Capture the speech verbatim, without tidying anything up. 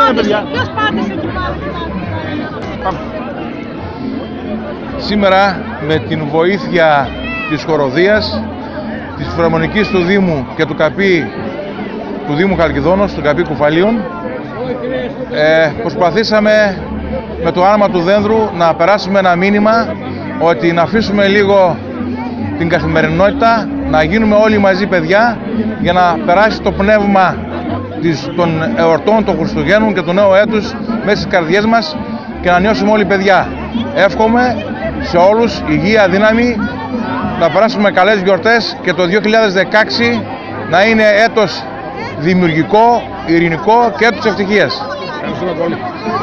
Ποιος πάτησε εκεί πάνω? Σήμερα με την βοήθεια της χοροδίας, της Φιλαρμονικής του Δήμου και του ΚΑΠΗ του Δήμου Χαλκιδόνος, του ΚΑΠΗ Κουφαλίων, ε, προσπαθήσαμε με το άνομα του δένδρου να περάσουμε ένα μήνυμα ότι να αφήσουμε λίγο την καθημερινότητα, να γίνουμε όλοι μαζί παιδιά για να περάσει το πνεύμα των εορτών, των Χριστουγέννων και του νέου έτους μέσα στις καρδιές μας και να νιώσουμε όλοι παιδιά. Εύχομαι σε όλους υγεία, δύναμη, να περάσουμε καλές γιορτές και το δύο χιλιάδες δεκαέξι να είναι έτος δημιουργικό, ειρηνικό και έτος ευτυχίας.